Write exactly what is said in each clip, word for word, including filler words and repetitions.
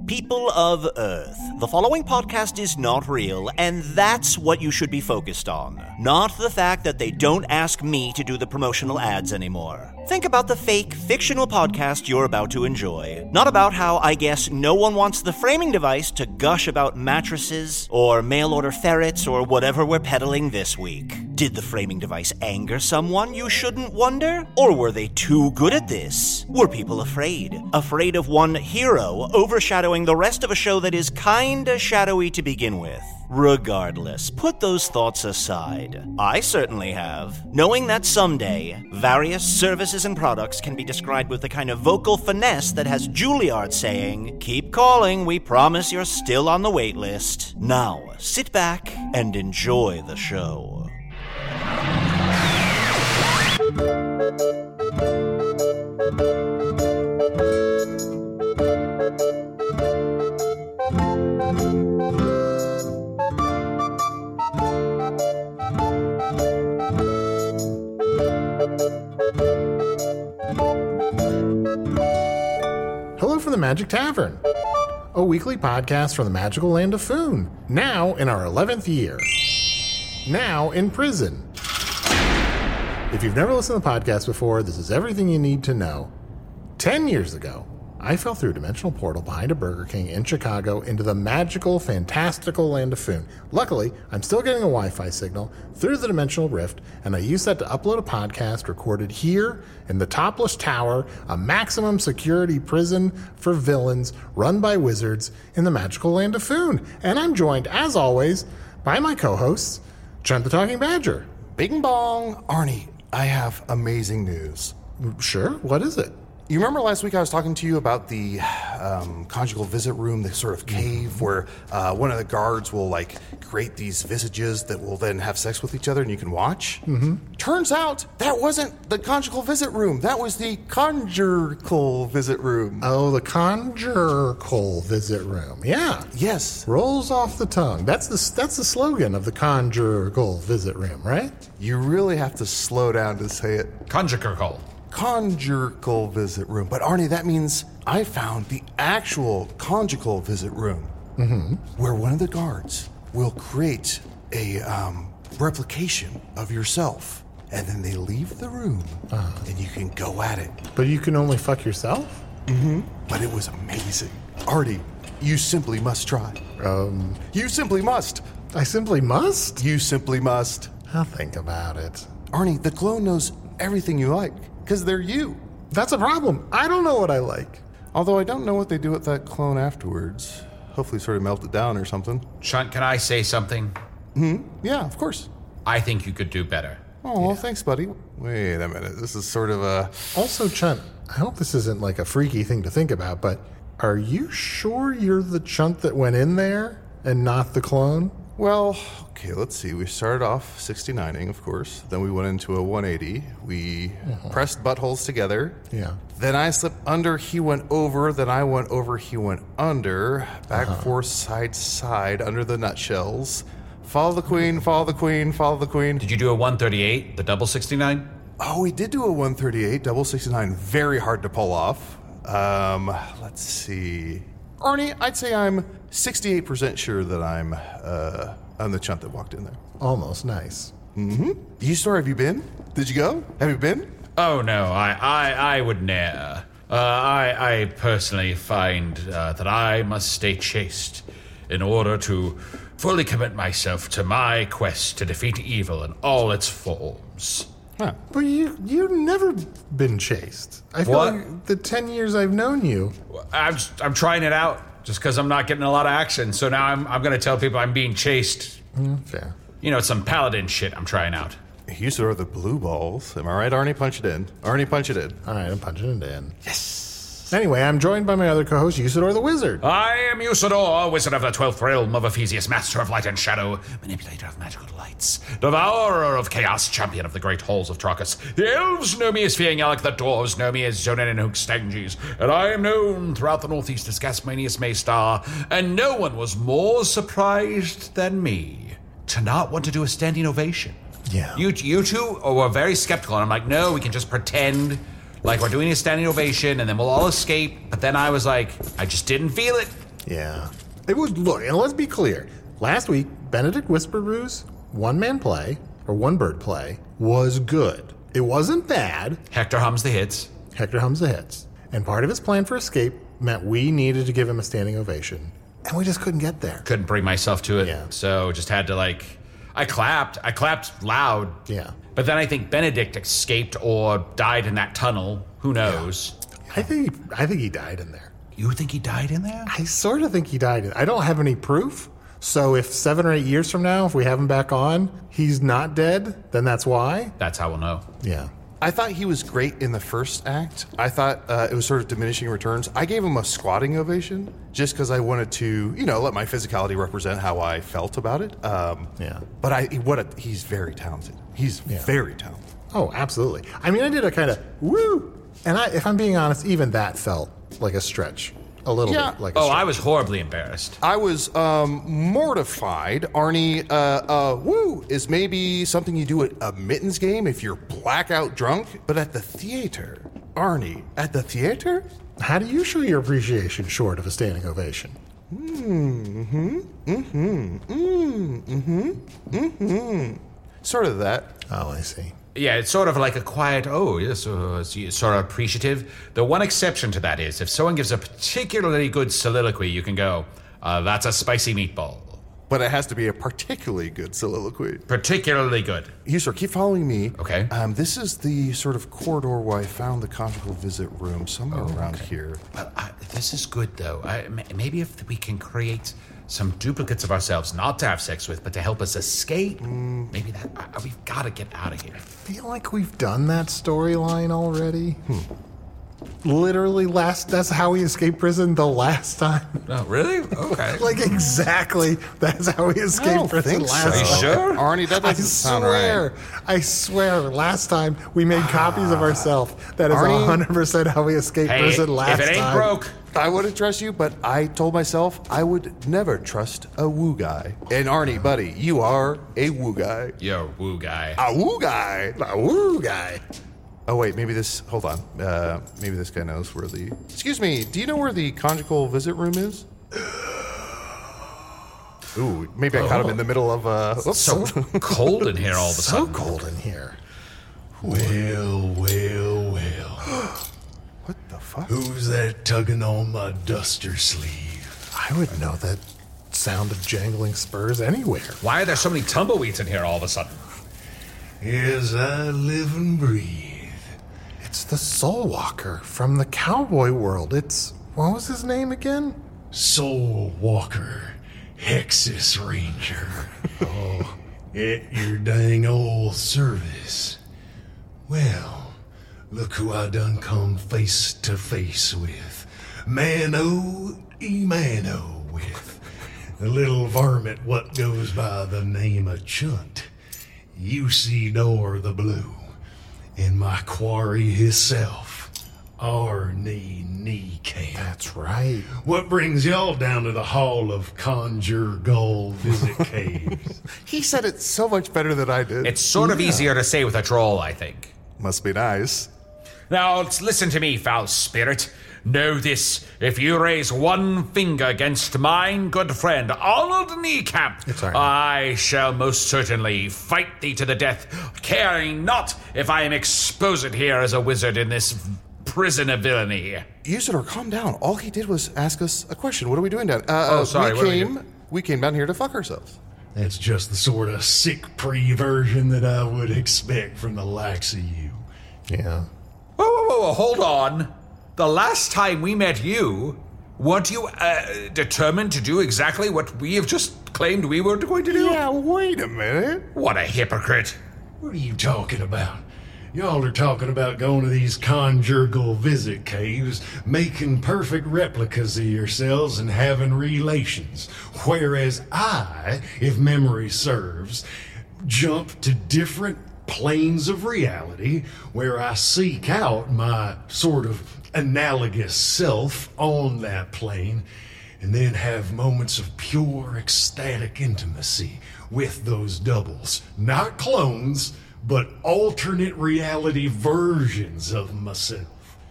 People of Earth, the following podcast is not real, and that's what you should be focused on. Not the fact that they don't ask me to do the promotional ads anymore. Think about the fake, fictional podcast you're about to enjoy. Not about how, I guess, no one wants the framing device to gush about mattresses, or mail-order ferrets, or whatever we're peddling this week. Did the framing device anger someone you shouldn't wonder? Or were they too good at this? Were people afraid? Afraid of one hero overshadowing the rest of a show that is kinda shadowy to begin with? Regardless, put those thoughts aside. I certainly have. Knowing that someday, various services and products can be described with the kind of vocal finesse that has Juilliard saying, "Keep calling, we promise you're still on the wait list." Now, sit back and enjoy the show. Hello from the Magic Tavern, a weekly podcast from the magical land of Foon, now in our eleventh year, now in prison. If you've never listened to the podcast before, this is everything you need to know. Ten years ago, I fell through a dimensional portal behind a Burger King in Chicago into the magical, fantastical land of Foon. Luckily, I'm still getting a Wi-Fi signal through the dimensional rift, and I used that to upload a podcast recorded here in the Topless Tower, a maximum security prison for villains run by wizards in the magical land of Foon. And I'm joined, as always, by my co-hosts, Chunt the Talking Badger. Bing bong. Arnie, I have amazing news. Sure, what is it? You remember last week I was talking to you about the um, conjugal visit room, the sort of cave mm-hmm. where uh, one of the guards will like create these visages that will then have sex with each other and you can watch? Mm-hmm. Turns out that wasn't the conjugal visit room. That was the conjugal visit room. Oh, the conjugal visit room. Yeah. Yes. Rolls off the tongue. That's the that's the slogan of the conjugal visit room, right? You really have to slow down to say it. Conjugal. Conjugal visit room. But Arnie, that means I found the actual conjugal visit room, mm-hmm. where one of the guards will create a um, replication of yourself, and then they leave the room, uh-huh. and you can go at it. But you can only fuck yourself? Mm-hmm. But it was amazing. Arnie, you simply must try. Um, you simply must. I simply must? You simply must. I'll think about it. Arnie, the clone knows everything you like. Because they're you. That's a problem. I don't know what I like. Although I don't know what they do with that clone afterwards. Hopefully sort of melt it down or something. Chunt, can I say something? Hmm? Yeah, of course. I think you could do better. Oh, yeah. Thanks, buddy. Wait a minute. This is sort of a... Also, Chunt, I hope this isn't like a freaky thing to think about, but are you sure you're the Chunt that went in there and not the clone? Well, okay, let's see. We started off sixty-nining, of course. Then we went into a one eighty. We uh-huh. pressed buttholes together. Yeah. Then I slipped under, he went over. Then I went over, he went under. Back, uh-huh. forth, side, side, under the nutshells. Follow the queen, follow the queen, follow the queen. Did you do a one thirty-eight, the double sixty-nine? Oh, we did do a one thirty-eight, double sixty-nine. Very hard to pull off. Um, let's see. Arnie, I'd say I'm sixty-eight percent sure that I'm uh, I'm the Chunt that walked in there. Almost nice. Mm-hmm. You store, have you been? Did you go? Have you been? Oh, no, I I, I would ne'er. Uh, I, I personally find uh, that I must stay chaste in order to fully commit myself to my quest to defeat evil in all its forms. Huh. But you, you've never been chaste. I feel What? like the ten years I've known you. I'm just, I'm trying it out just because I'm not getting a lot of action. So now I'm I'm going to tell people I'm being chaste. Mm, fair. You know, it's some paladin shit I'm trying out. You sort of the blue balls. Am I right, Arnie? Punch it in. Arnie, punch it in. All right, I'm punching it in. Yes. Anyway, I'm joined by my other co-host, Usador the Wizard. I am Usador, wizard of the twelfth realm of Ephesius, master of light and shadow, manipulator of magical delights, devourer of chaos, champion of the great halls of Trachis. The elves know me as Fiangyalak, the dwarves know me as Zonin and Hookstanges, and I am known throughout the northeast as Gasmanius Maystar, and no one was more surprised than me to not want to do a standing ovation. Yeah. You, you two were very skeptical, and I'm like, no, we can just pretend like we're doing a standing ovation, and then we'll all escape. But then I was like, I just didn't feel it. Yeah. It would look, and let's be clear. Last week, Benedict Whisperbrew's one-man play, or one-bird play, was good. It wasn't bad. Hector hums the hits. Hector hums the hits. And part of his plan for escape meant we needed to give him a standing ovation. And we just couldn't get there. Couldn't bring myself to it. Yeah. So just had to, like, I clapped. I clapped loud. Yeah. But then I think Benedict escaped or died in that tunnel. Who knows? Yeah. I think I think he died in there. You think he died in there? I sort of think he died in I don't have any proof. So if seven or eight years from now, if we have him back on, he's not dead, then that's why. That's how we'll know. Yeah. I thought he was great in the first act. I thought uh, it was sort of diminishing returns. I gave him a squatting ovation just because I wanted to, you know, let my physicality represent how I felt about it. Um, Yeah. But I, what a, he's very talented. He's Yeah. very talented. Oh, absolutely. I mean, I did a kind of woo, and I, if I'm being honest, even that felt like a stretch, a little Yeah. bit like a Oh, stretch. I was horribly embarrassed. I was um, mortified. Arnie, uh, uh, woo, is maybe something you do at a mittens game if you're blackout drunk, but at the theater, Arnie, at the theater? How do you show your appreciation short of a standing ovation? Mm-hmm, mm-hmm, mm, mm-hmm, mm-hmm. Sort of that. Oh, I see. Yeah, it's sort of like a quiet, oh, yes, uh, it's sort of appreciative. The one exception to that is if someone gives a particularly good soliloquy, you can go, uh, that's a spicy meatball. But it has to be a particularly good soliloquy. Particularly good. You, sir, keep following me. Okay. Um, this is the sort of corridor where I found the conjugal visit room, somewhere Oh, around here. Well, I, this is good, though. I, m- maybe if we can create some duplicates of ourselves, not to have sex with, but to help us escape. Mm. Maybe that, uh, we've got to get out of here. I feel like we've done that storyline already. Hmm. Literally last, that's how he escaped prison the last time. Oh, really? Okay. Like exactly, that's how he I escaped don't prison think last so. Are you time. sure? Arnie, that I doesn't sound swear, right. I swear, last time we made copies of ourselves. That is Arnie? one hundred percent how we escaped Hey, prison last if it ain't time. broke, I wouldn't trust you, but I told myself I would never trust a woo guy. And Arnie, buddy, you are a woo guy. you're a woo guy. A woo guy. A woo guy. Oh, wait, maybe this, hold on. Uh, maybe this guy knows where the, excuse me, do you know where the conjugal visit room is? Ooh, maybe I caught him in the middle of, uh, oops. So cold in here all of a So sudden. cold in here. Well, well, well. What the fuck? Who's that tugging on my duster sleeve? I would know that sound of jangling spurs anywhere. Why are there so many tumbleweeds in here all of a sudden? As I live and breathe. It's the Soul Walker from the cowboy world. It's, what was his name again? Soul Walker, Hexus Ranger. Oh, at your dang old service. Well, look who I done come face to face with. Mano e mano with. The little varmint what goes by the name of Chunt. Usidore the Blue. And my quarry hisself, Arnie Kneecap. That's right. What brings y'all down to the Hall of Conjure Gold Visit Caves? He said it so much better than I did. It's sort of easier to say with a troll, I think. Must be nice. Now, listen to me, foul spirit. Know this, if you raise one finger against mine good friend, Arnold Kneecap, It's all right. I shall most certainly fight thee to the death, caring not if I am exposed here as a wizard in this prison of villainy. Usador, calm down. All he did was ask us a question. What are we doing down? Uh, Oh, uh, sorry, We what are we came, doing? we came down here to fuck ourselves. That's just the sort of sick pre-version that I would expect from the likes of you. Yeah. Whoa, whoa, whoa, whoa, hold on. The last time we met you, weren't you uh, determined to do exactly what we have just claimed we were going to do? Yeah, wait a minute. What a hypocrite. What are you talking about? Y'all are talking about going to these conjugal visit caves, making perfect replicas of yourselves and having relations. Whereas I, if memory serves, jump to different planes of reality where I seek out my sort of analogous self on that plane and then have moments of pure ecstatic intimacy with those doubles. Not clones, but alternate reality versions of myself.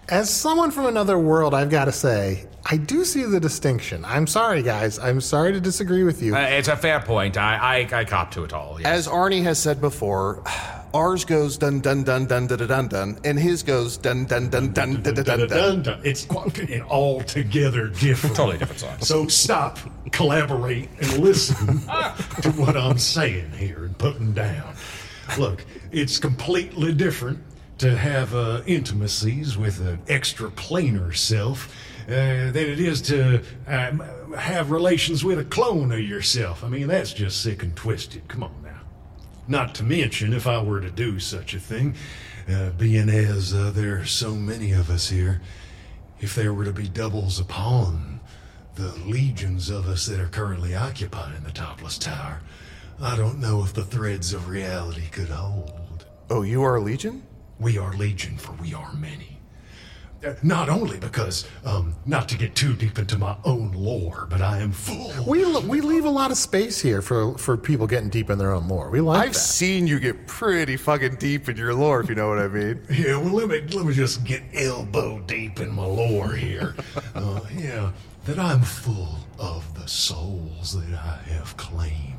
As someone from another world, I've got to say, I do see the distinction. I'm sorry, guys. I'm sorry to disagree with you. Uh, it's a fair point. I, I, I cop to it all. Yes. As Arnie has said before, ours goes dun dun dun dun dun dun dun, and his goes dun dun dun dun dun dun dun dun. It's quite altogether different. Totally different song. So stop, collaborate, and listen to what I'm saying here and putting down. Look, it's completely different to have uh, intimacies with an extra-planar self uh, than it is to uh, have relations with a clone of yourself. I mean, that's just sick and twisted. Come on now. Not to mention, if I were to do such a thing, uh, being as uh, there are so many of us here, if there were to be doubles upon the legions of us that are currently occupying the Topless Tower, I don't know if the threads of reality could hold. Oh, you are a Legion? We are Legion, for we are many. Uh, not only because, um, not to get too deep into my own lore, but I am full. We we leave a lot of space here for, for people getting deep in their own lore. We like I've that. seen you get pretty fucking deep in your lore, if you know what I mean. Yeah, well, let me, let me just get elbow deep in my lore here. uh, yeah, that I'm full of the souls that I have claimed.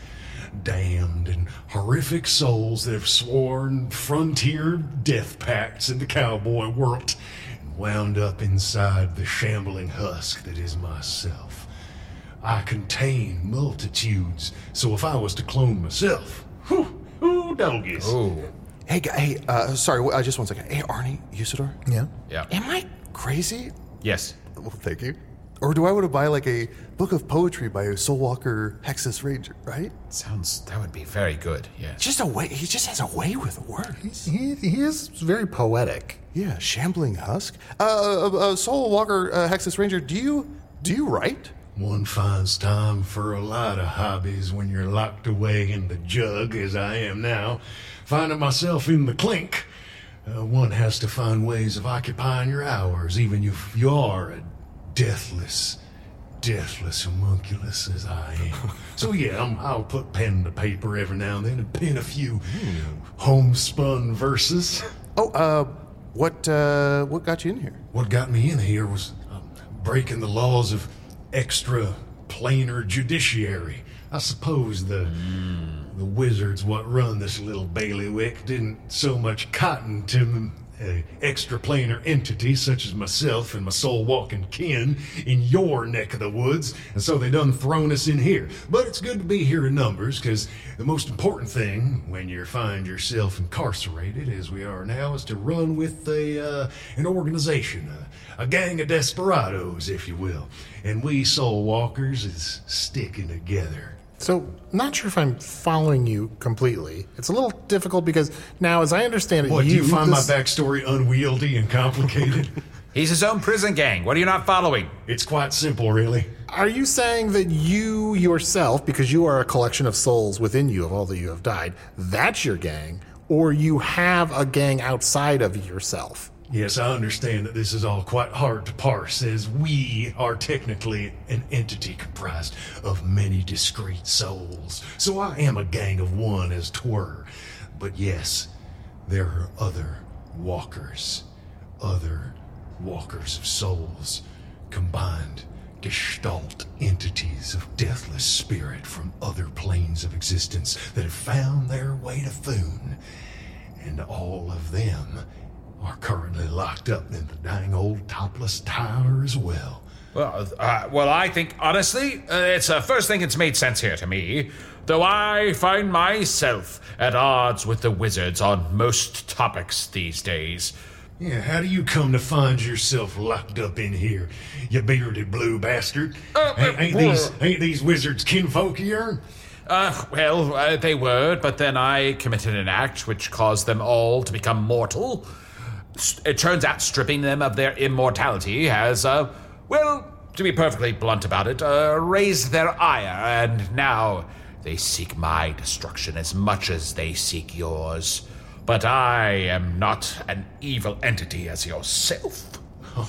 Damned and horrific souls that have sworn frontier death pacts in the cowboy world and wound up inside the shambling husk that is myself. I contain multitudes, so if I was to clone myself, whew, whew, doggies. Ooh. Hey, guy, hey, uh, sorry, uh, just one second. Hey, Arnie, Usador? Yeah. Yeah. Am I crazy? Yes. Well, thank you. Or do I want to buy, like, a book of poetry by a Soulwalker Hexus Ranger, right? Sounds, that would be very good, yes. Just a way, he just has a way with words. He, he is very poetic. Yeah, shambling husk. Uh, uh, uh Soulwalker uh, Hexus Ranger, do you, do you write? One finds time for a lot of hobbies when you're locked away in the jug, as I am now. Finding myself in the clink, uh, one has to find ways of occupying your hours, even if you are a deathless, deathless homunculus as I am. So yeah, I'm, I'll put pen to paper every now and then and pen a few homespun verses. Oh, uh, what, uh, what got you in here? What got me in here was um, breaking the laws of extra-planar judiciary. I suppose the the wizards what run this little bailiwick didn't so much cotton to them. Uh, extra-planar entities such as myself and my soul-walking kin in your neck of the woods, and so they done thrown us in here. But it's good to be here in numbers, because the most important thing when you find yourself incarcerated, as we are now, is to run with a uh, an organization, a, a gang of desperados, if you will. And we soul-walkers is sticking together. So, not sure if I'm following you completely. It's a little difficult because now, as I understand it, What, do you find this- my backstory unwieldy and complicated? He's his own prison gang. What are you not following? It's quite simple, really. Are you saying that you yourself, because you are a collection of souls within you of all that you have died, that's your gang, or you have a gang outside of yourself? Yes, I understand that this is all quite hard to parse, as we are technically an entity comprised of many discrete souls. So I am a gang of one, as 'twere. But yes, there are other walkers, other walkers of souls, combined gestalt entities of deathless spirit from other planes of existence that have found their way to Thune. And all of them are currently locked up in the dang old Topless Tower as well. Well, uh, well, I think, honestly, uh, it's the uh, first thing that's made sense here to me. Though I find myself at odds with the wizards on most topics these days. Yeah, how do you come to find yourself locked up in here, you bearded blue bastard? Uh, ain't, ain't uh, these ain't these wizards kinfolk of yours? Uh, well, uh, they were, but then I committed an act which caused them all to become mortal. It turns out stripping them of their immortality has, uh, well, to be perfectly blunt about it, uh, raised their ire, and now they seek my destruction as much as they seek yours. But I am not an evil entity as yourself. Oh,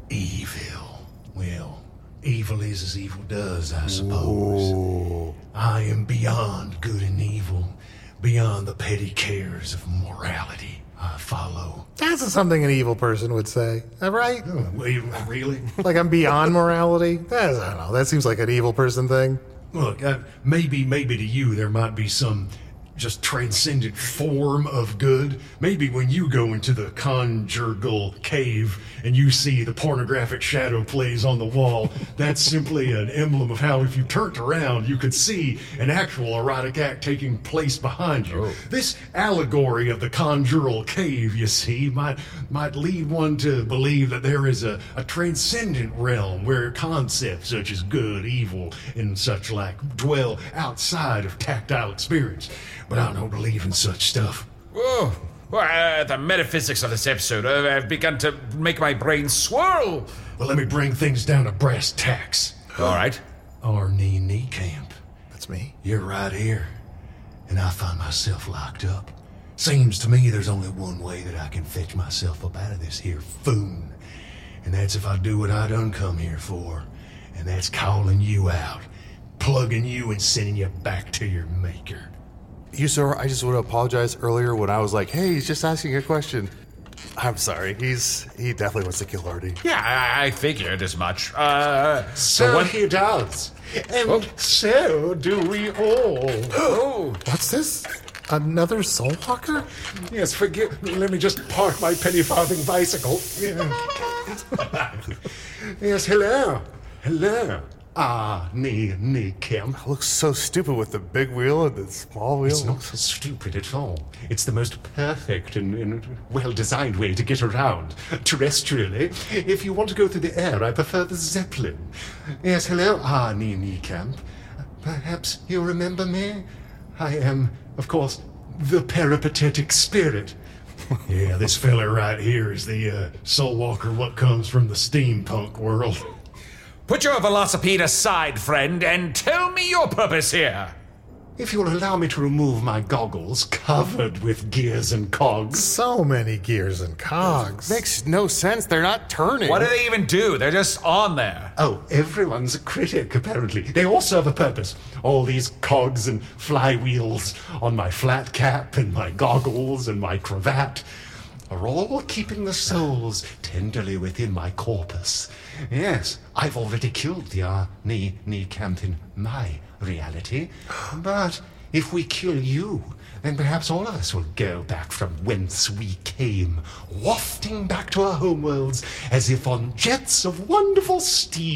evil. Well, evil is as evil does, I suppose. Ooh. I am beyond good and evil, beyond the petty cares of morality. I follow. That's something an evil person would say, right? Oh, wait, really? Like I'm beyond morality? That's, I don't know. That seems like an evil person thing. Look, uh, maybe, maybe to you there might be some just transcendent form of good. Maybe when you go into the conjugal cave and you see the pornographic shadow plays on the wall, that's simply an emblem of how if you turned around, you could see an actual erotic act taking place behind you. Oh. This allegory of the conjugal cave, you see, might might lead one to believe that there is a, a transcendent realm where concepts such as good, evil, and such like dwell outside of tactile experience. But I don't believe in such stuff. Whoa. Well, uh, the metaphysics of this episode uh, have begun to make my brain swirl. Well, let me bring things down to brass tacks. All right. Arnie Niekamp. That's me. You're right here. And I find myself locked up. Seems to me there's only one way that I can fetch myself up out of this here foon. And that's if I do what I done come here for. And that's calling you out, plugging you and sending you back to your maker. Usador, I just want to apologize earlier when I was like, hey, he's just asking a question. I'm sorry. He's he definitely wants to kill Artie. Yeah, I, I figured as much. Uh, so what? He does. And oh. So do we all. Oh, what's this? Another soul walker? Yes, forgive me. Let me just park my penny farthing bicycle. Yes, hello. Hello. Ah, Arnie Niekamp. Looks so stupid with the big wheel and the small wheel. It's not so stupid at all. It's the most perfect and, and well-designed way to get around. Terrestrially, if you want to go through the air, I prefer the Zeppelin. Yes, hello, Arnie Niekamp. Perhaps you remember me? I am, of course, the peripatetic spirit. Yeah, this fella right here is the uh, soul walker what comes from the steampunk world. Put your velocipede aside, friend, and tell me your purpose here. If you'll allow me to remove my goggles covered with gears and cogs. So many gears and cogs. Makes no sense. They're not turning. What do they even do? They're just on there. Oh, everyone's a critic, apparently. They all serve a purpose. All these cogs and flywheels on my flat cap and my goggles and my cravat are all keeping the souls tenderly within my corpus. Yes, I've already killed the Arnie Niekamp in my reality. But if we kill you, then perhaps all of us will go back from whence we came, wafting back to our homeworlds as if on jets of wonderful steam.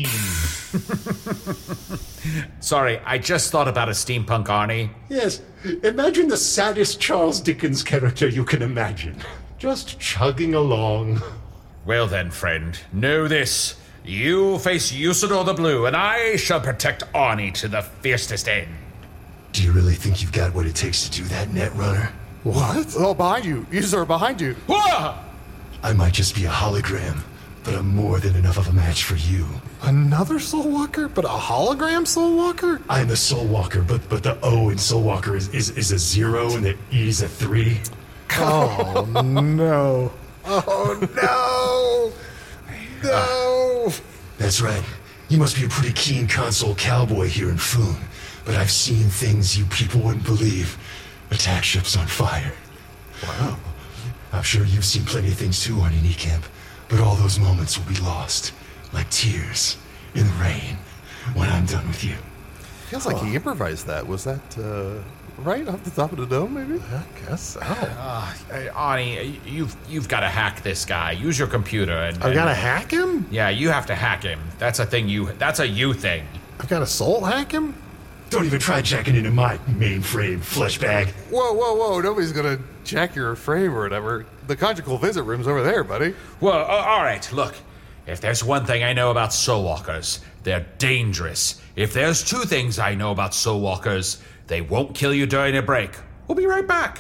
Sorry, I just thought about a steampunk Arnie. Yes, imagine the saddest Charles Dickens character you can imagine. Just chugging along. Well then, friend, know this. You face Usador the Blue, and I shall protect Arnie to the fiercest end. Do you really think you've got what it takes to do that, Netrunner? What? Oh, behind you. Usador, behind you. Whoa! I might just be a hologram, but I'm more than enough of a match for you. Another soul walker? But a hologram soul walker? I'm a soul walker, but but the O in soul walker is, is, is a zero and the E is a three. Oh, no. Oh, no. No! That's right. You must be a pretty keen console cowboy here in Foon, but I've seen things you people wouldn't believe. Attack ships on fire. Wow. I'm sure you've seen plenty of things too, Arnie Niekamp, but all those moments will be lost, like tears in the rain, when I'm done with you. Feels like he improvised that. Was that, uh... right off the top of the dome, maybe? I guess so. Uh, Arnie, you've you've got to hack this guy. Use your computer and. I've got to hack him? Yeah, you have to hack him. That's a thing you. That's a you thing. I've got to soul hack him? Don't even try jacking into my mainframe, flesh bag. Whoa, whoa, whoa! Nobody's gonna jack your frame or whatever. The conjugal visit room's over there, buddy. Well, uh, all right. Look, if there's one thing I know about soul walkers, they're dangerous. If there's two things I know about soul walkers, they won't kill you during a break. We'll be right back.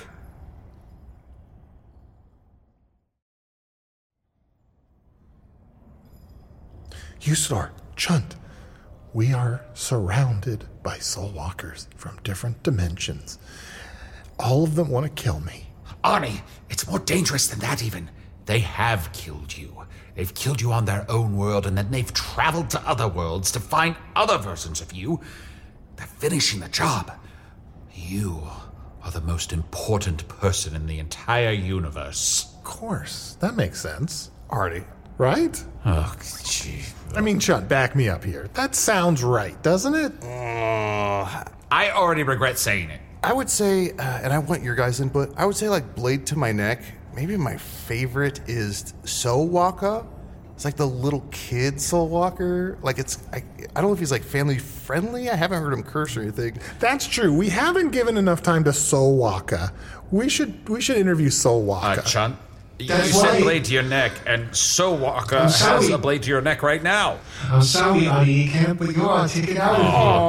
Usador, Chunt, we are surrounded by soul walkers from different dimensions. All of them want to kill me. Arnie, it's more dangerous than that even. They have killed you. They've killed you on their own world, and then they've traveled to other worlds to find other versions of you. They're finishing the job. You are the most important person in the entire universe. Of course. That makes sense. Artie. Right? Oh, gee. I mean, Chunt, back me up here. That sounds right, doesn't it? Uh, I already regret saying it. I would say, uh, and I want your guys' input, I would say like Blade to My Neck. Maybe my favorite is Soul Walker. It's like the little kid Soul Walker. Like it's, I, I don't know if he's like family friendly. I haven't heard him curse or anything. That's true. We haven't given enough time to Solwaka. We should we should interview Solwaka. Uh, Chunt, you That's said right. blade to your neck, and Sowaka I'm sorry. has a blade to your neck right now. I'm sorry, Arnie. Can't we go on? Take it out of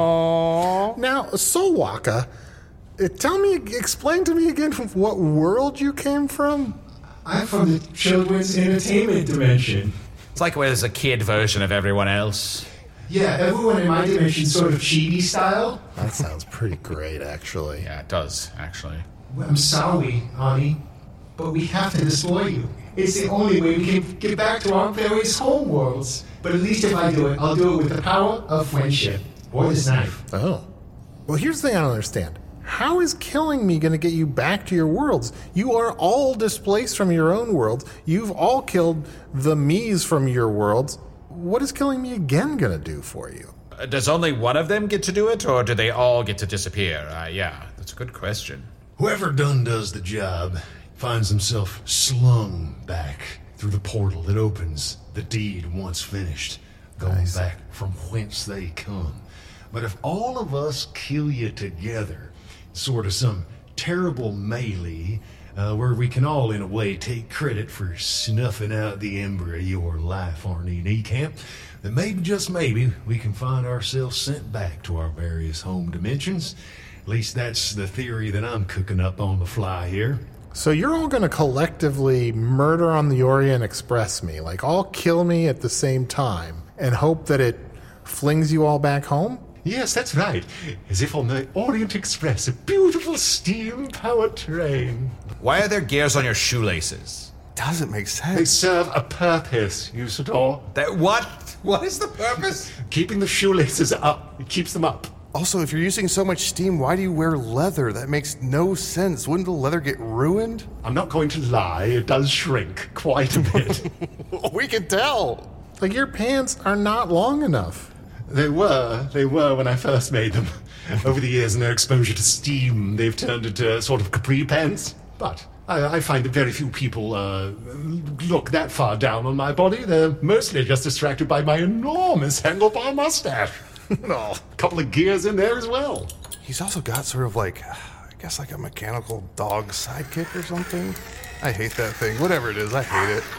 here. Now, Solwaka, uh, tell me, explain to me again from what world you came from? I'm from the children's entertainment dimension. It's like where there's a kid version of everyone else. Yeah, everyone in my dimension sort of chibi style. That sounds pretty great, actually. Yeah, it does, actually. Well, I'm sorry, Arnie, but we have to destroy you. It's the only way we can get back to our various home worlds. But at least if I do it, I'll do it with the power of friendship. Or this knife. Oh. Well, here's the thing I don't understand. How is killing me going to get you back to your worlds? You are all displaced from your own worlds. You've all killed the me's from your worlds. What is killing me again going to do for you? Uh, does only one of them get to do it, or do they all get to disappear? Uh, yeah, that's a good question. Whoever done does the job finds himself slung back through the portal that opens the deed once finished, going Nice. back from whence they come. But if all of us kill you together, sort of some terrible melee, uh, where we can all, in a way, take credit for snuffing out the ember of your life, Arnie Niekamp, then maybe, just maybe, we can find ourselves sent back to our various home dimensions. At least that's the theory that I'm cooking up on the fly here. So you're all going to collectively murder on the Orient Express me, like all kill me at the same time, and hope that it flings you all back home? Yes, that's right. As if on the Orient Express, a beautiful steam-powered train. Why are there gears on your shoelaces? Doesn't make They sense. serve a purpose, Usador. That what? What is the purpose? Keeping the shoelaces up. It keeps them up. Also, if you're using so much steam, why do you wear leather? That makes no sense. Wouldn't the leather get ruined? I'm not going to lie, it does shrink quite a bit. We can tell. Like your pants are not long enough. They were. They were when I first made them. Over the years and their exposure to steam, they've turned into sort of capri pants. But I, I find that very few people uh, look that far down on my body. They're mostly just distracted by my enormous handlebar mustache. Oh, a couple of gears in there as well. He's also got sort of like, I guess like a mechanical dog sidekick or something. I hate that thing. Whatever it is, I hate it.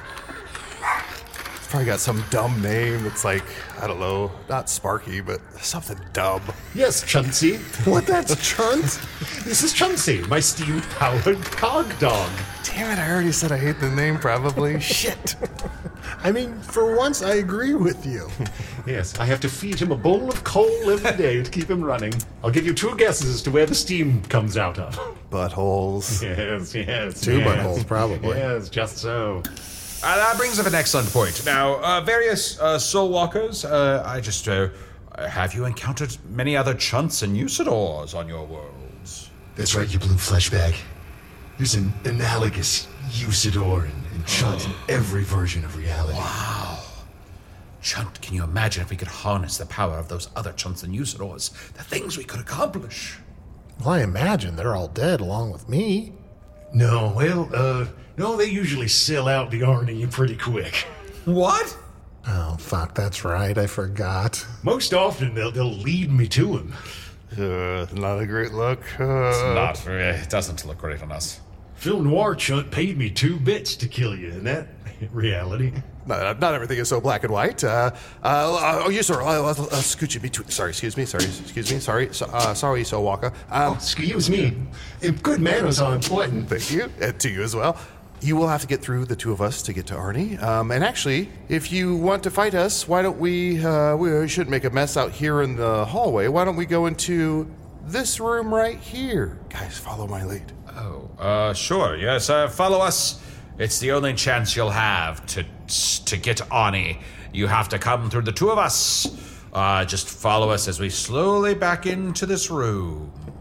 It's probably got some dumb name that's like, I don't know, not Sparky, but something dumb. Yes, Chauncey. What, that's Chunt? This is Chauncey, my steam-powered cog dog. Damn it, I already said I hate the name probably. Shit. I mean, for once, I agree with you. Yes, I have to feed him a bowl of coal every day to keep him running. I'll give you two guesses as to where the steam comes out of. Buttholes. Yes, yes. Two yes. buttholes, probably. Yes, just so. Uh, that brings up an excellent point. Now, uh, various uh, soul walkers, uh, I just, uh, have you encountered many other Chunts and Usadors on your worlds? That's right, you blue flesh bag. There's an analogous Usador and, and Chunt in every version of reality. Chunt, can you imagine if we could harness the power of those other Chunts and Usadors? The things we could accomplish. Well, I imagine they're all dead along with me. No, well, uh, no, they usually sell out the Arnie pretty quick. What? Oh, fuck, that's right. I forgot. Most often, they'll, they'll lead me to him. Uh, not a great look. Uh, Not very, it doesn't look great on us. Phil Noir Chunt paid me two bits to kill you in that reality. Not, not everything is so black and white. Uh, uh, oh, you sir, uh, uh, scooch in between. Sorry, excuse me. Sorry, excuse me. Sorry, so, uh, sorry, so Waka. Um, Excuse me. If good manners are important. Thank you, and to you as well. You will have to get through the two of us to get to Arnie. Um, and actually, if you want to fight us, why don't we? Uh, we shouldn't make a mess out here in the hallway. Why don't we go into this room right here? Guys, follow my lead. Oh, uh, sure, yes, uh, follow us. It's the only chance you'll have to to get Arnie. You have to come through the two of us. Uh, just follow us as we slowly back into this room.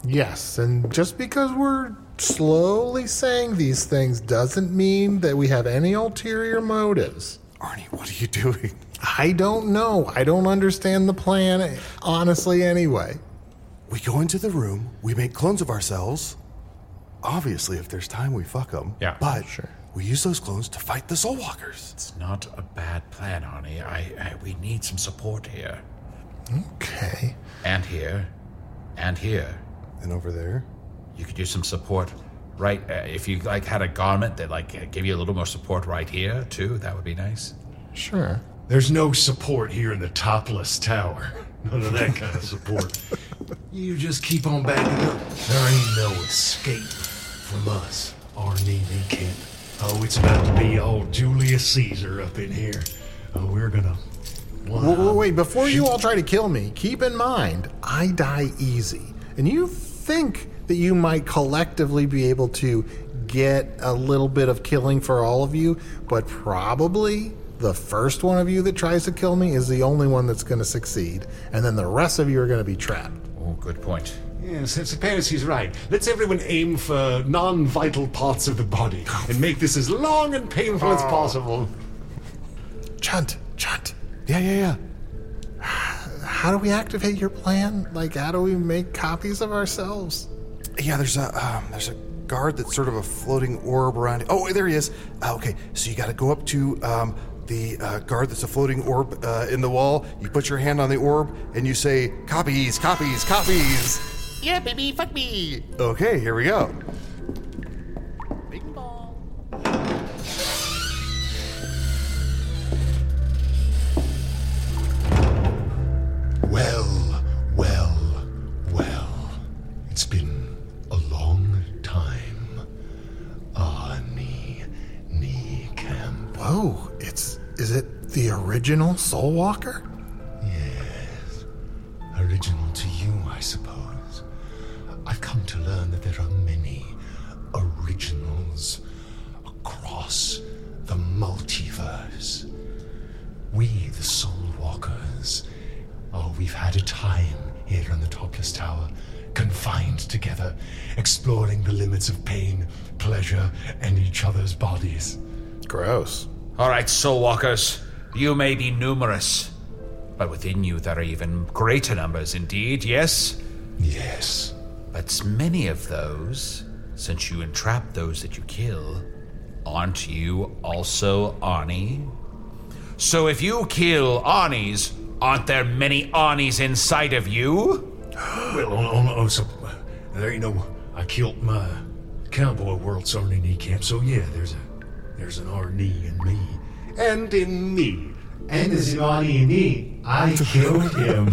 Yes, and just because we're slowly saying these things doesn't mean that we have any ulterior motives. Arnie, what are you doing? I don't know. I don't understand the plan, honestly, anyway. We go into the room, we make clones of ourselves. Obviously, if there's time, we fuck them. Yeah. But Sure. we use those clones to fight the Soul Walkers. It's not a bad plan, Arnie. I, I we need some support here. Okay. And here. And here. And over there? You could use some support right uh, if you like had a garment that like gave you a little more support right here too. That would be nice. Sure. There's no support here in the topless tower. None of that kind of support. You just keep on backing up. There ain't no escape from us, Arnie Camp. Oh, it's about to be all Julius Caesar up in here. Oh, we're gonna... Wait, wait, wait, before you all try to kill me, keep in mind, I die easy. And you think that you might collectively be able to get a little bit of killing for all of you, but probably the first one of you that tries to kill me is the only one that's going to succeed, and then the rest of you are going to be trapped. Oh, good point. Yes, I suppose he's right. Let's everyone aim for non-vital parts of the body and make this as long and painful as possible. Chunt, Chunt, Yeah, yeah, yeah. how do we activate your plan? Like, how do we make copies of ourselves? Yeah, there's a um, there's a guard that's sort of a floating orb around. Oh, there he is. Uh, okay, so you got to go up to um, the uh, guard that's a floating orb uh, in the wall. You put your hand on the orb and you say, "Copies, copies, copies." Yeah, baby, fuck me. Okay, here we go. Bing bong. Well, well, well. It's been a long time. Arnie Camp. Whoa, it's, is it the original Soul Walker? Yes. Original to you, I suppose. I've come to learn that there are many originals across the multiverse. We, the Soul Walkers, oh, we've had a time here in the Topless Tower, confined together, exploring the limits of pain, pleasure, and each other's bodies. Gross. All right, Soul Walkers, you may be numerous, but within you there are even greater numbers indeed, yes? Yes. But many of those, since you entrap those that you kill, aren't you also Arnie? So if you kill Arnies, aren't there many Arnies inside of you? Well, oh, oh, oh, so, uh, there you know, I killed my cowboy world's Arnie Camp, so yeah, there's a there's an Arnie in me. And in me. And there's an Arnie in me. I killed him.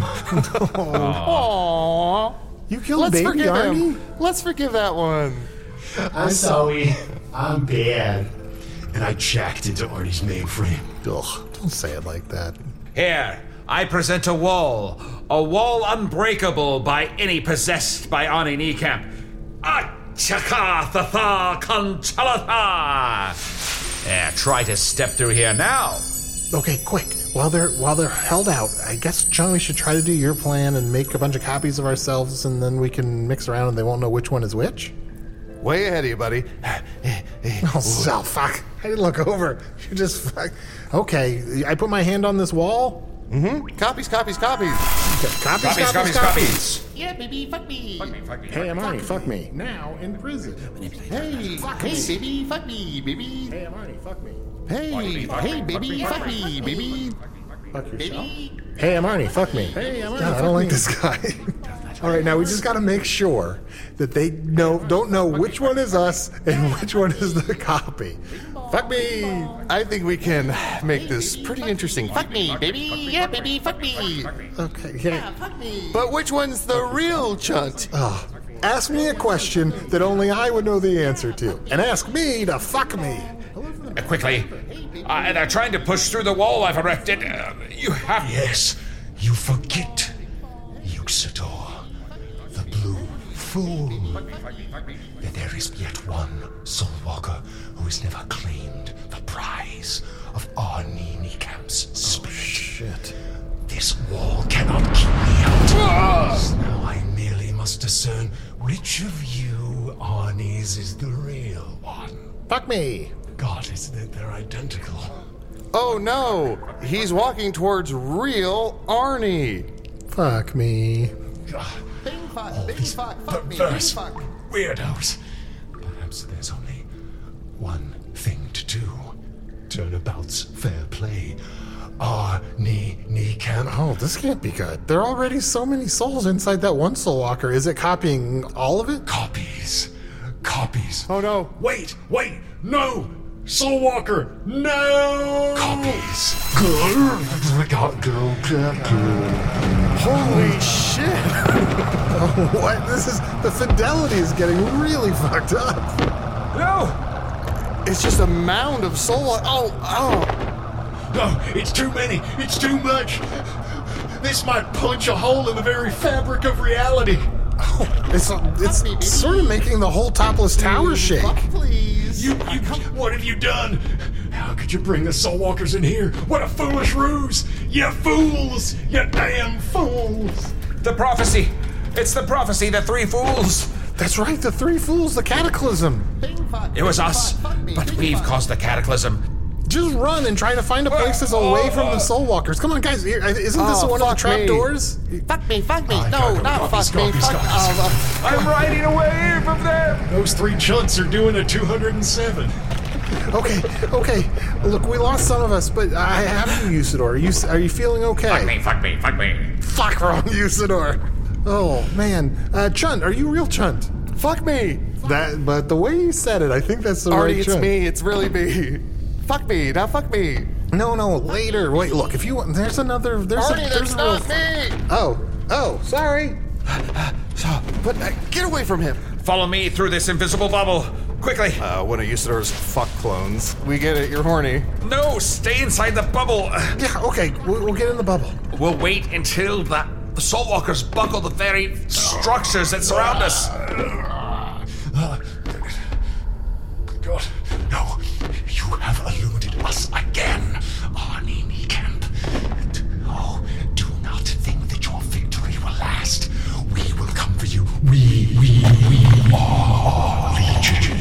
Aww. You killed Let's baby forgive Arnie? him. Let's forgive that one. I'm sorry. I'm bad. And I jacked into Arnie's mainframe. Ugh, don't say it like that. Here, I present a wall. A wall unbreakable by any possessed by Arnie Niekamp. Achaka Thatha Conchalatha! Yeah, try to step through here now. Okay, quick. While they're while they're held out, I guess, John, we should try to do your plan and make a bunch of copies of ourselves, and then we can mix around and they won't know which one is which. Way ahead of you, buddy. Oh, so fuck. I didn't look over. You just fuck. Okay, I put my hand on this wall. Mm-hmm. Copies, copies, copies. Okay, copies, Copies, copies, copies. Yeah, baby, fuck me. Fuck me, fuck me. Hey, I'm Arnie, fuck me. Now in prison. Hey, Hey, baby, fuck me, baby. Hey, I'm Arnie, fuck me. hey, hey, baby, fuck me, baby. Fuck yourself. Baby. Hey, I'm Arnie, fuck me. Hey, I'm Arnie, God, I don't like this guy. All right, now we just got to make sure that they know don't know which one is us and which one is the copy. Fuck me. I think we can make this pretty interesting. Fuck me, baby. Yeah, baby, fuck me. Okay, yeah. Fuck me. But which one's the real Chunt? Oh, ask me a question that only I would know the answer to, and ask me to fuck me. Uh, quickly. Uh, they're trying to push through the wall I've erected. Uh, you have... Yes, you forget, Uxador, the blue fool, that there is yet one Soul Walker who has never claimed the prize of Arnie Niecamp's spirit. Shit. This wall cannot keep me out. Now I merely must discern Which of you Arnie's is the real one? Fuck me. God, isn't it? They're identical. Oh no! He's walking towards real Arnie! Fuck me. God, Bing fuck, all bing these fuck, fuck me, bing perverse fuck. weirdos. Perhaps there's only one thing to do. Turnabout's fair play. Arnie Niekamp. Oh, this can't be good. There are already so many souls inside that one soul walker. Is it copying all of it? Copies. Copies. Oh no! Wait, wait, no! Soul Walker, no! Copies. Holy shit! What? This is the fidelity is getting really fucked up. No! It's just a mound of soul. Oh, oh! No, it's too many. It's too much. This might punch a hole in the very fabric of reality. It's it's me, baby. sort of making the whole topless tower shake. Fuck, please. You, you, what have you done? How could you bring the Soul Walkers in here? What a foolish ruse! You fools! You damn fools! The prophecy! It's the prophecy, the three fools! That's right, the three fools, the cataclysm. Bing fuck, It was bing us, fuck, fuck me, but bing we've fuck. caused the cataclysm. Just run and try to find a place that's away from the soul walkers. Come on, guys. Here, isn't this Oh, one of the fuck trap me. doors? Fuck me, fuck me. I no, gotta go. not Copies, fuck me. copies, Fuck. copies. Uh, I'm riding away from them! Those three chunts are doing a two hundred seven. Okay, okay. Look, we lost some of us, but I have you, Usador. Are you are you feeling okay? Fuck me, fuck me, fuck me. Fuck wrong, Usador. Oh man, uh, Chunt, are you real Chunt? Fuck me! That, but the way you said it, I think that's the Arnie, right it's Chunt. me. It's really me. Fuck me. Now fuck me. No, no, later. Wait, look. If you want, there's another. There's Arnie, a, there's that's a real, not me. Oh, oh, sorry. So, but uh, get away from him. Follow me through this invisible bubble. Quickly. Uh, one of Usador's fuck clones. We get it. You're horny. No, stay inside the bubble. Yeah, okay. We'll, we'll get in the bubble. We'll wait until that the Soul Walkers buckle the very structures that surround us. God, no. You have eluded us again, Arnie Niekamp. No, do not think that your victory will last. We will come for you. We, we, we are Legion.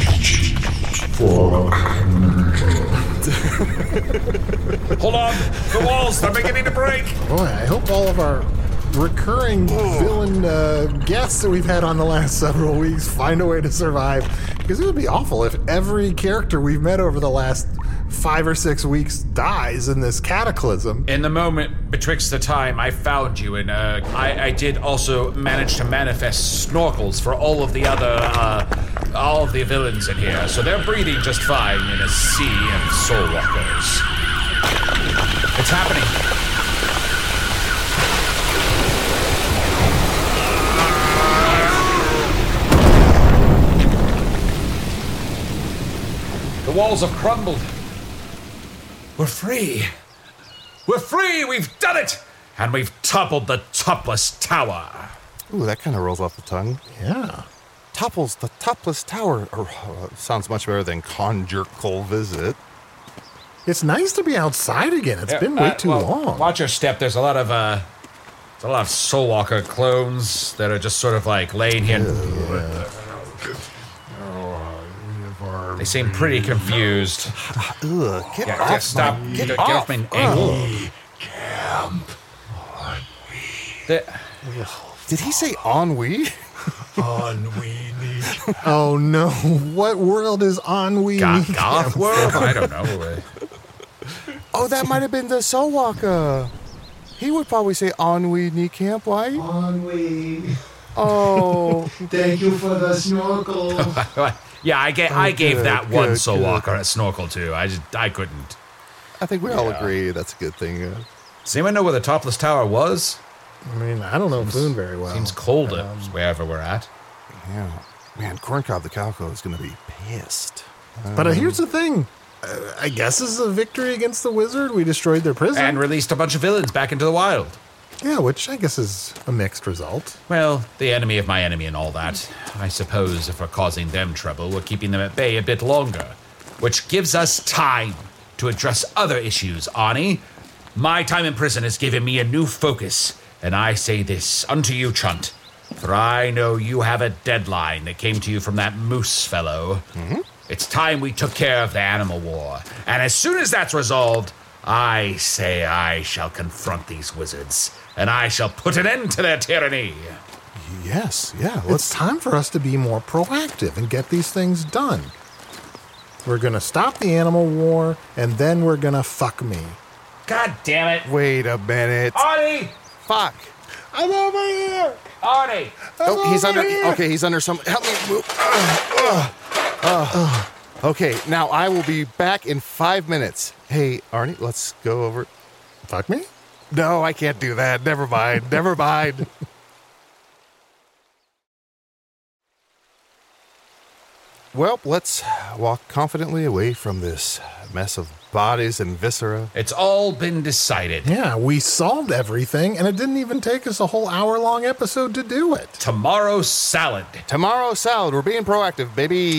Hold on, the walls, they're beginning to break. Boy, I hope all of our recurring villain uh, guests that we've had on the last several weeks find a way to survive. Because it would be awful if every character we've met over the last five or six weeks dies in this cataclysm. In the moment betwixt the time I found you, and uh, I, I did also manage to manifest snorkels for all of the other, uh, all of the villains in here. So they're breathing just fine in a sea of soul walkers. It's happening. The walls have crumbled. We're free. We're free! We've done it! And we've toppled the topless tower. Ooh, that kind of rolls off the tongue. Yeah. Topples the topless tower. Or, uh, sounds much better than conjugal visit. It's nice to be outside again. It's been way Uh, too well, long. Watch your step. There's a lot of uh, there's a lot of Soulwalker clones that are just sort of like laying here. They seem pretty confused. Ugh, get Yeah, off yeah, stop. my- Get, Get, off off. my ankle. Camp. The- Did he say ennui? Ennui Niekamp. Oh no! What world is ennui? Goth, Niekamp goth from? world? I don't know. Oh, that might have been the Soulwalker. He would probably say ennui Niekamp, right? Ennui. Oh, Thank you for the snorkel. Yeah, I gave I gave good, that one good, Soulwalker a snorkel too. I just I couldn't. I think we all agree that's a good thing. Uh, Does anyone know where the topless tower was? I mean, I don't know Foon very well. Seems cold uh, wherever we're at. yeah. Man, Corncob the Calico is going to be pissed. But uh, here's the thing. Uh, I guess this is a victory against the wizard. We destroyed their prison. And released a bunch of villains back into the wild. yeah, which I guess is a mixed result. Well, the enemy of my enemy and all that. I suppose if we're causing them trouble, we're keeping them at bay a bit longer. Which gives us time to address other issues, Arnie. My time in prison has given me a new focus, and I say this unto you, Chunt. For I know you have a deadline that came to you from that moose fellow. Mm-hmm. It's time we took care of the animal war. And as soon as that's resolved, I say I shall confront these wizards, and I shall put an end to their tyranny. Yes, yeah. It's Let's. time for us to be more proactive and get these things done. We're going to stop the animal war, and then we're going to fuck me. God damn it. Wait a minute. Arnie! Fuck. I'm over here! Arnie! Oh, he's over under. here. Okay, he's under some. Help me move. Uh, uh, uh. Okay, now I will be back in five minutes. Hey, Arnie, let's go over. Fuck me? No, I can't do that. Never mind. Never mind. Well, let's walk confidently away from this mess of bodies and viscera. It's all been decided. Yeah, we solved everything, and it didn't even take us a whole hour-long episode to do it. Tomorrow's salad. Tomorrow salad. We're being proactive, baby.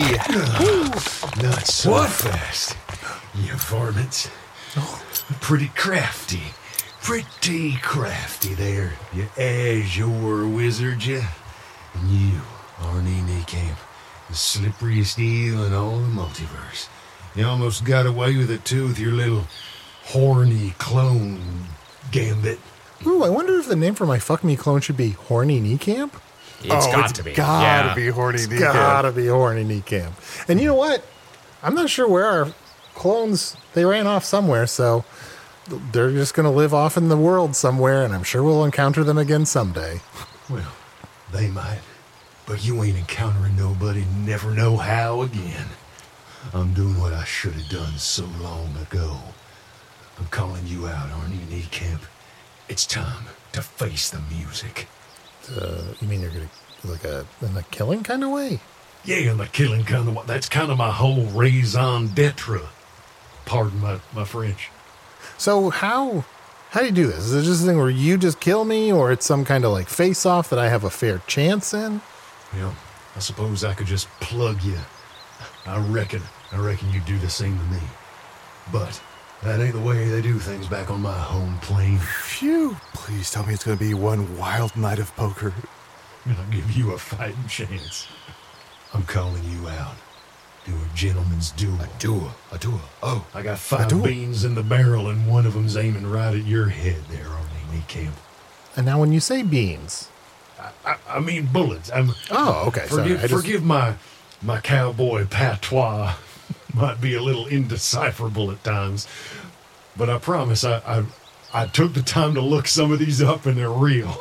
Not so What? fast, you varmints. Pretty crafty. Pretty crafty there. You azure wizard, you. And you, Arnie Niekamp, the slipperiest eel in all the multiverse. You almost got away with it, too, with your little horny clone gambit. Ooh, I wonder if the name for my fuck me clone should be Horny Knee Camp? It's oh, got it's to be. Gotta yeah. be horny. It's Nika. gotta be Horny Knee Camp. And you know what? I'm not sure where our clones, they ran off somewhere, so they're just gonna live off in the world somewhere, and I'm sure we'll encounter them again someday. Well, they might. But you ain't encountering nobody, never know how again. I'm doing what I should have done so long ago. I'm calling you out, Arnie Niekamp. It's time to face the music. Uh, you mean you're gonna, like a, in a killing kind of way? Yeah, and the killing kind of, that's kind of my whole raison d'etre. Pardon my, my French. So how, how do you do this? Is it just a thing where you just kill me, or it's some kind of like face-off that I have a fair chance in? Well, I suppose I could just plug you. I reckon, I reckon you'd do the same to me. But that ain't the way they do things back on my home plane. Phew. Please tell me it's going to be one wild night of poker. And I'll give you a fighting chance. I'm calling you out. Do a gentleman's duel. A duel. A duel. Oh. I got five duel? beans in the barrel, and one of them's aiming right at your head there, Arnie Niekamp. And now when you say beans... I, I mean bullets. I'm, Oh, okay. Sorry, Forgive, I just- forgive my my cowboy patois. Might be a little indecipherable at times, but I promise I, I I took the time to look some of these up, and they're real.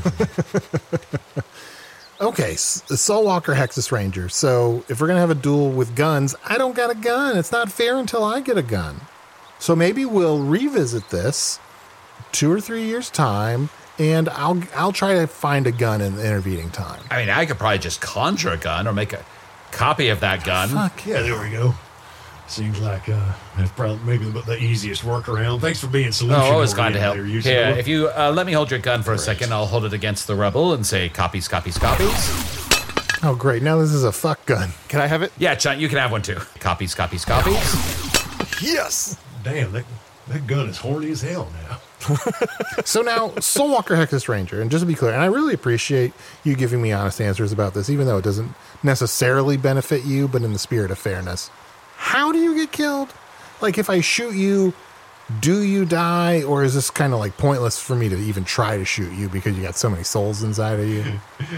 Okay, S- Soul Walker Hexus Ranger. So if we're going to have a duel with guns, I don't got a gun. It's not fair until I get a gun. So maybe we'll revisit this two or three years' time, and I'll I'll try to find a gun in the intervening time. I mean, I could probably just conjure a gun or make a copy of that gun. Fuck. Yeah, there we go. Seems like uh, that's probably maybe the, the easiest workaround. Thanks for being Oh, solution. always glad to help. There, you Here, two. if you uh, let me hold your gun for a second, I'll hold it against the rubble and say copies, copies, copies. Oh, great. Now this is a fuck gun. Can I have it? Yeah, Chunt, you can have one too. Copies, copies, copies. Yes. Damn, that that gun is horny as hell now. So now, Soul Walker Hexus Ranger, and just to be clear, and I really appreciate you giving me honest answers about this, even though it doesn't necessarily benefit you, but in the spirit of fairness. How do you get killed? Like, if I shoot you, do you die? Or is this kind of like pointless for me to even try to shoot you because you got so many souls inside of you?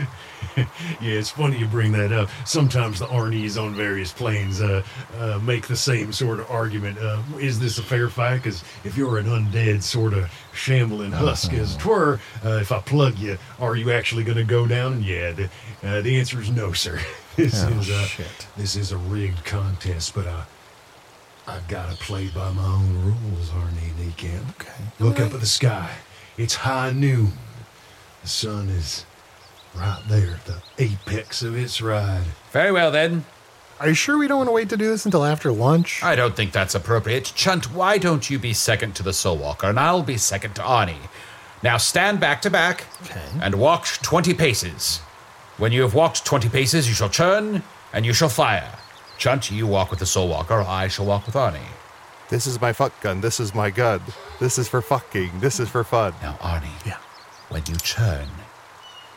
Yeah, it's funny you bring that up. Sometimes the Arnies on various planes uh, uh, make the same sort of argument. Uh, is this a fair fight? Because if you're an undead sort of shambling husk as twere, uh, if I plug you, are you actually going to go down? And yeah, the, uh, the answer is no, sir. This Oh, is a, shit. this is a rigged contest, but I I gotta play by my own rules, Arnie Niekamp. Okay. Look up at the sky. It's high noon. The sun is right there at the apex of its ride. Very well then. Are you sure we don't want to wait to do this until after lunch? I don't think that's appropriate. Chunt, why don't you be second to the Soul Walker, and I'll be second to Arnie. Now stand back to back Okay. and walk twenty paces. When you have walked twenty paces, you shall turn and you shall fire. Chunt, you walk with the Soul Walker, I shall walk with Arnie. This is my fuck gun. This is my gun. This is for fucking. This is for fun. Now, Arnie, Yeah. when you turn,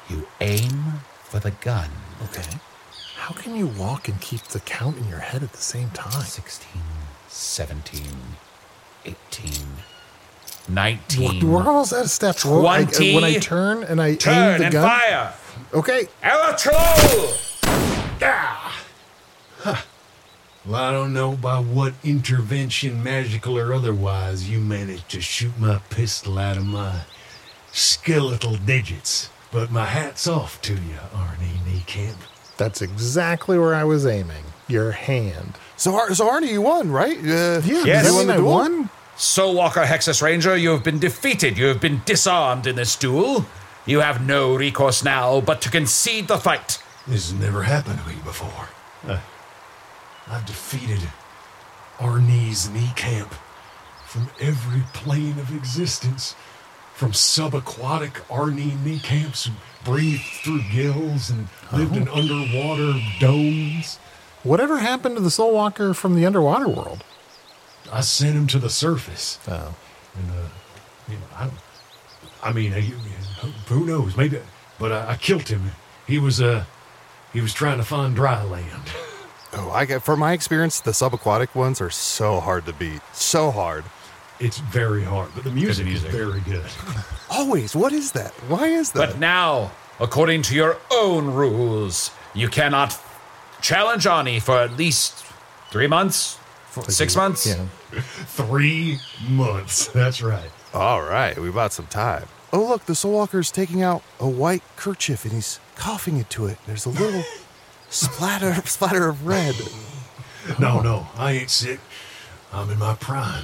You aim for the gun. Okay. How can you walk and keep the count in your head at the same time? sixteen, seventeen, eighteen, nineteen. We're almost out of steps. Well, I- twenty. when I turn and I aim Turn the and gun. fire! Okay. Electro! Ah! Huh. Well, I don't know by what intervention, magical or otherwise, you managed to shoot my pistol out of my skeletal digits. But my hat's off to you, Arnie Niekamp. That's exactly where I was aiming. Your hand. So, Ar- so Arnie, you won, right? Uh, Yeah, Yes. does that You won mean the I duel? won? Soul Walker Hexus Ranger, you have been defeated. You have been disarmed in this duel. You have no recourse now but to concede the fight. This has never happened to me before. Uh, I've defeated Arnie's Niekamp from every plane of existence. From subaquatic Arnie Niekamps who breathed through gills and lived in underwater domes. Whatever happened to the Soul Walker from the underwater world? I sent him to the surface. Oh. And, uh, you know, I, I mean, uh, who knows? Maybe, but I, I killed him. He was, uh, he was trying to find dry land. Oh, I get, from my experience, the subaquatic ones are so hard to beat. So hard. It's very hard, but the music, music. is very good. Always. What is that? Why is that? But now, according to your own rules, you cannot challenge Arnie for at least three months? Six months? Yeah. Three months. That's right. All right, we bought some time. Oh, look, the Soul Walker's taking out a white kerchief and he's coughing into it. There's a little splatter, splatter of red. No, no, I ain't sick. I'm in my prime.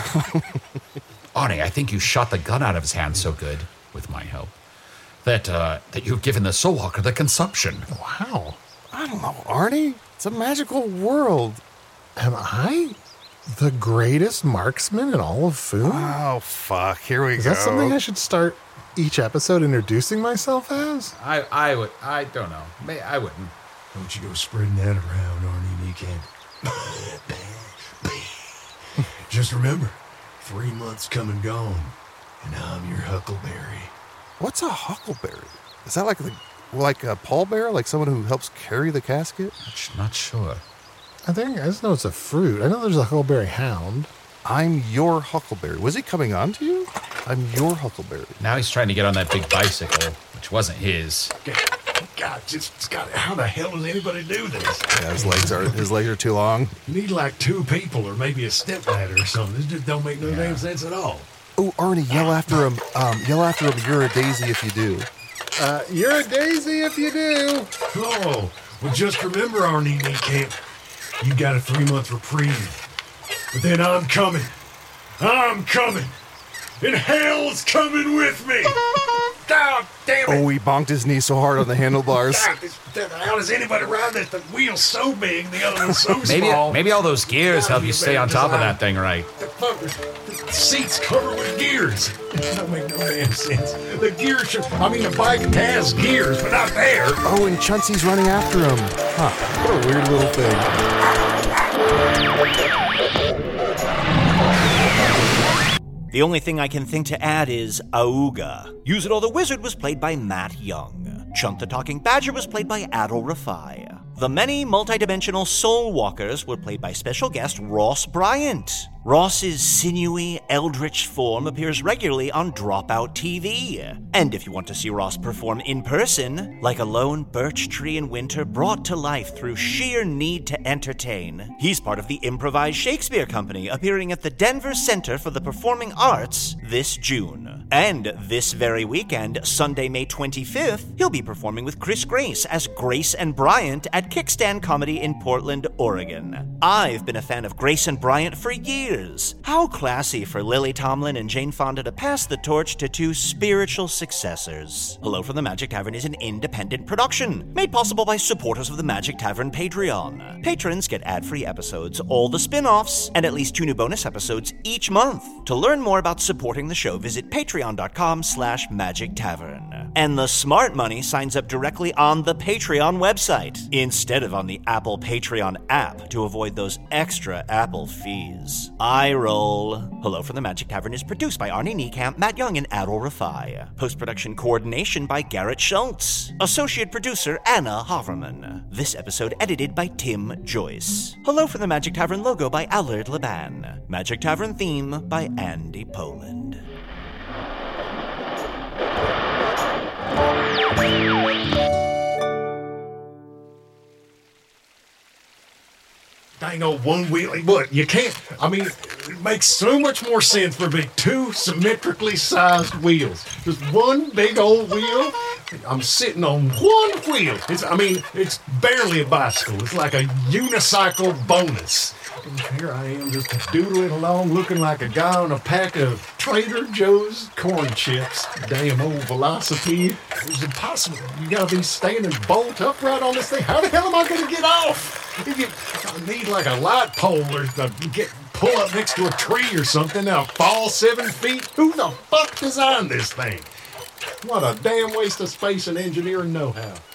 Arnie, I think you shot the gun out of his hand so good, with my help, that uh, that you've given the Soul Walker the consumption. Wow. I don't know, Arnie. It's a magical world. Am I the greatest marksman in all of Foon? Oh, fuck. Here we Is go. that something I should start each episode introducing myself as? I, I would, I don't know. May, I wouldn't. Don't you go spreading that around, Arnie Niekamp. Just remember, three months come and gone, and I'm your Huckleberry. What's a huckleberry? Is that like the, like a pallbearer? Like someone who helps carry the casket? Not sure. I think I just know it's a fruit. I know there's a huckleberry hound. I'm your huckleberry. Was he coming on to you? I'm your huckleberry. Now he's trying to get on that big bicycle, which wasn't his. God, just God, how the hell does anybody do this? Yeah, his legs are his legs are too long. You need like two people or maybe a stepladder or something. This just don't make no damn sense at all. Oh, Arnie, yell after him. Um, yell after him. You're a daisy if you do. Uh, you're a daisy if you do. Oh, well, just remember, Arnie Niekamp, you got a three-month reprieve. But then I'm coming. I'm coming. And hell's coming with me. God damn it. Oh, he bonked his knee so hard on the handlebars. God, this, how does anybody ride this? The wheel's so big, the other one's so Maybe, small. maybe all those gears help you stay on top of that thing, right? The, fuck, the seat's covered with gears. It don't make no damn sense. The gears should, I mean, the bike has gears, but not there. Oh, and Chauncey's running after him. Huh, what a weird little thing. The only thing I can think to add is Auga. Usador the Wizard was played by Matt Young. Chunt the Talking Badger was played by Adol Rafai. The many multidimensional Soul Walkers were played by special guest Ross Bryant. Ross's sinewy, eldritch form appears regularly on Dropout T V. And if you want to see Ross perform in person, like a lone birch tree in winter brought to life through sheer need to entertain, he's part of the Improvised Shakespeare Company, appearing at the Denver Center for the Performing Arts this June. And this very weekend, Sunday, May twenty-fifth, he'll be performing with Chris Grace as Grace and Bryant at Kickstand Comedy in Portland, Oregon. I've been a fan of Grace and Bryant for years. How classy for Lily Tomlin and Jane Fonda to pass the torch to two spiritual successors. Hello from the Magic Tavern is an independent production, made possible by supporters of the Magic Tavern Patreon. Patrons get ad-free episodes, all the spin-offs, and at least two new bonus episodes each month. To learn more about supporting the show, visit patreon.com slash magic tavern. And the smart money signs up directly on the Patreon website, instead of on the Apple Patreon app to avoid those extra Apple fees. I roll. Hello from the Magic Tavern is produced by Arnie Niekamp, Matt Young, and Adol Rafai. Post-production coordination by Garrett Schultz. Associate producer Anna Haverman. This episode edited by Tim Joyce. Hello from the Magic Tavern logo by Allard Laban. Magic Tavern theme by Andy Poland. Dang old one-wheelie, what, you can't, I mean, it makes so much more sense for big two symmetrically sized wheels. Just one big old wheel, I'm sitting on one wheel. It's, I mean, it's barely a bicycle, it's like a unicycle bonus. And here I am just doodling along looking like a guy on a pack of Trader Joe's corn chips. Damn old velocipede. It's impossible. You gotta be standing bolt upright on this thing. How the hell am I gonna get off? If you, I need like a light pole or to get pull up next to a tree or something. Now fall seven feet. Who the fuck designed this thing? What a damn waste of space and engineering know-how.